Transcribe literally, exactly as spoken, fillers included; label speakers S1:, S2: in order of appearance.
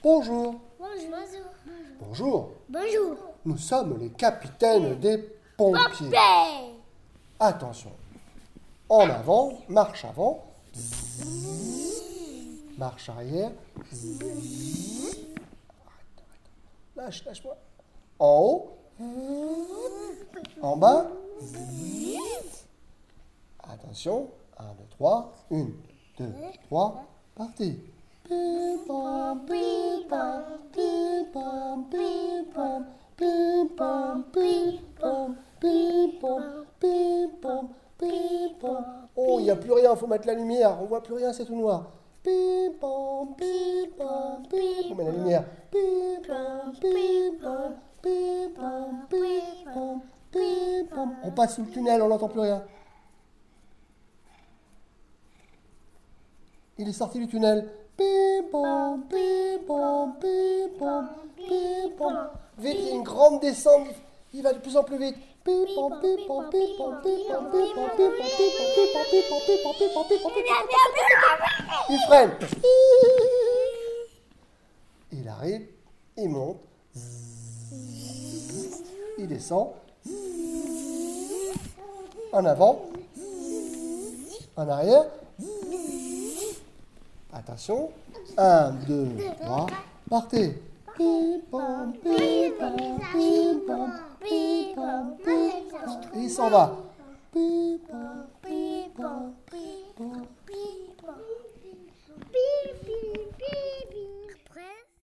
S1: Bonjour.
S2: Bonjour.
S1: Bonjour.
S2: Bonjour.
S1: Nous sommes les capitaines des pompiers.
S2: Papier.
S1: Attention. En avant, marche avant. Marche arrière. Lâche, lâche-moi. En haut. En bas. Attention. un, deux, trois. un, deux, trois. Partez. Pim, pam, pim, pam, pim, pam, pim, pam, pim, pam, pim, pam, pim, pam, pim, pam, pim, pam. Oh, il n'y a plus rien, il faut mettre la lumière. On ne voit plus rien, c'est tout noir. Pim, pam, pim, pam, pim. On met la lumière. Pim, pam, pim, pam, pim, pam, pim, pam, pim, pam. On passe sous le tunnel, on n'entend plus rien. Il est sorti du tunnel. Pim, pam, pim, pam, pim, pam, pim, pam. Vite, il y a une grande descente. Il va de plus en plus vite. Pim, pam, pim, pam, pim, pam, pim, pam, pim, pam, pim, pam, pim, pam, pim, pam, pim, pam, pim, pam, pim, pam, pim, pam, pim, pam. Il freine. Il arrive. Il monte. Il descend. En avant. En arrière. Attention. un, deux, trois. Partez. Pim, pam, pim, pam, pim, pam, pim, pam, pim, pam. Et il s'en va. Pim, pam.